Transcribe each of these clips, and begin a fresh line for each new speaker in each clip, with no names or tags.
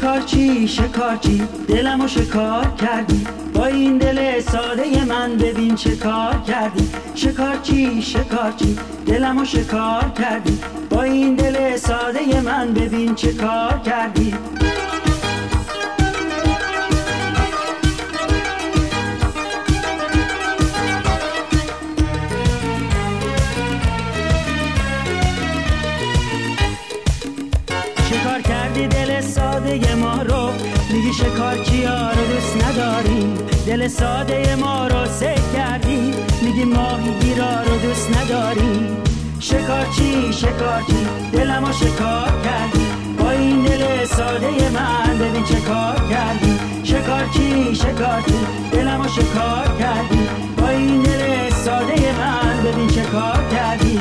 شکارچی شکارچی دلمو شکار کردی، با این دل ساده من ببین چه کار کردی. شکارچی شکارچی دلمو شکار کردی، با این دل ساده من ببین چه کار کردی. شکار کردی دل ساده ما رو، میگی شکارچی ها رو دوست نداری. دل ساده ما رو سه کردی، میگی ماهی گیرا رو دوست نداری. شکارچی شکارچی دلمو شکار کردی، با این دل ساده من ببین چه کار کردی. شکارچی شکارچی دلمو شکار کردی، با این دل ساده من ببین چه کار کردی.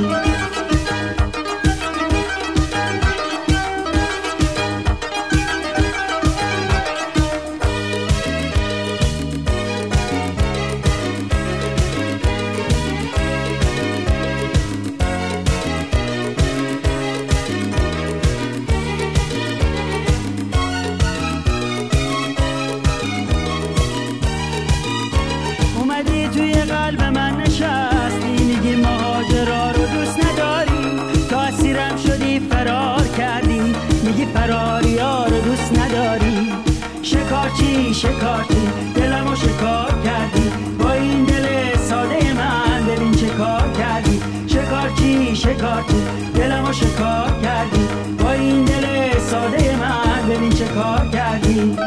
توی قلب من نشستی، میگی مهاجرا رو دوست نداری. تا اسیرم شدی فرار کردی، میگی فراری ها رو دوست نداری. شکارچی شکارچی دلمو شکار کردی، با این دل ساده من ببین چه کار کردی. شکارچی شکارچی دلمو شکار کردی، با این دل ساده من ببین چه کار کردی.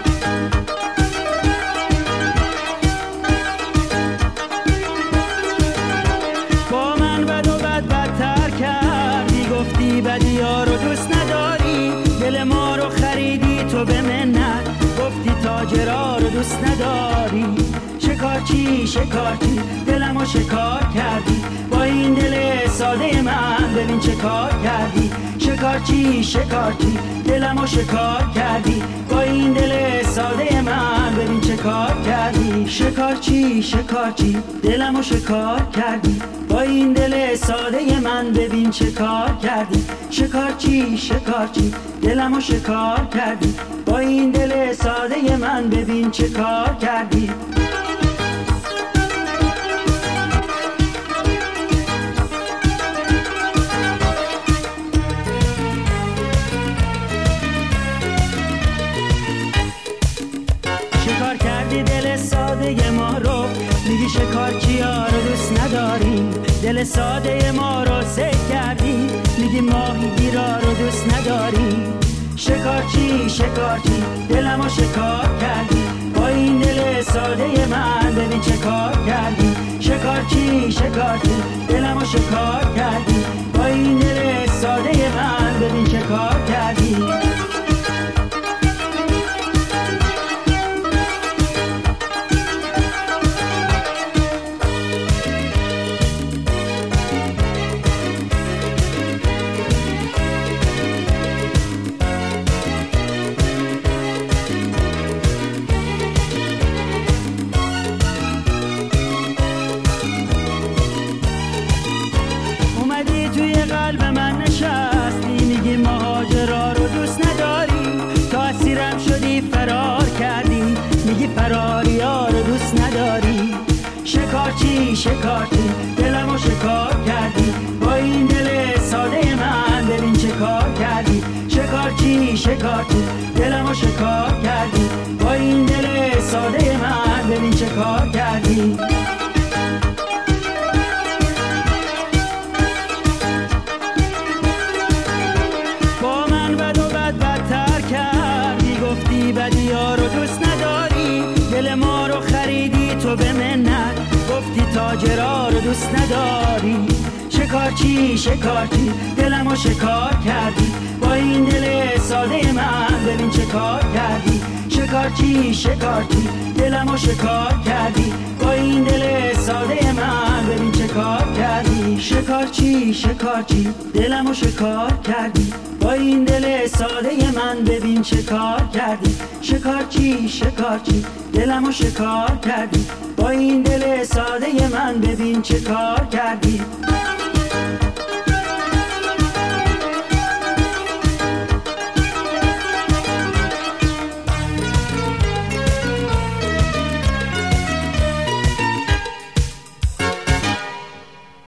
بدی ها رو دوست نداری، دل ما رو خریدی تو به منت، گفتی تاجرها رو دوست نداری. شکارچی شکارچی دلمو شکار کردی، با این دل ساده من ببین چه کار کردی. شکارچی شکارچی دلمو شکار کردی، با این دل ساده من ببین چه کار کردی. شکارچی شکارچی دلمو شکار کردی، با این دل ساده من ببین چه کار کردی. شکارچی شکارچی دلمو شکار کردی، با این دل ساده من ببین چه کار کردی. شکار کردی دل ساده ما رو، میگی شکارچی ها رو دوست نداری. دل ساده ما رو سه کردی، میگی ماهی گیرا رو دوست نداری. شکارچی شکارچی دلمو شکار کردی، با این دل ساده من ببین چه کار کردی. شکارچی شکارچی دلمو شکار کردی، با این دل ساده من ببین چه کار کردی. توی قلب من نشستی، میگی مهاجرا رو دوست نداری. تا اسیرم شدی فرار کردی، میگی فراری ها رو دوست نداری. شکارچی شکارچی دلمو شکار کردی، با این دل ساده من ببین چه کار کردی. شکارچی شکارچی دلمو شکار کردی، با این دل ساده من ببین چه کار کردی. بدی ها رو دوست نداری، دل ما رو خریدی تو به منت، گفتی تاجرها رو دوست نداری. شکارچی شکارچی دلمو شکار کردی، با این دل ساده من ببین چه کار کردی. شکارچی شکارچی دلمو شکار کردی، با این دل ساده من ببین چه کار کردی. شکارچی شکارچی دلمو شکار کردی، با این دل ساده من ببین چه کار کردی. شکارچی شکارچی دلمو شکار کردی، با این دل ساده من ببین چه کار کردی.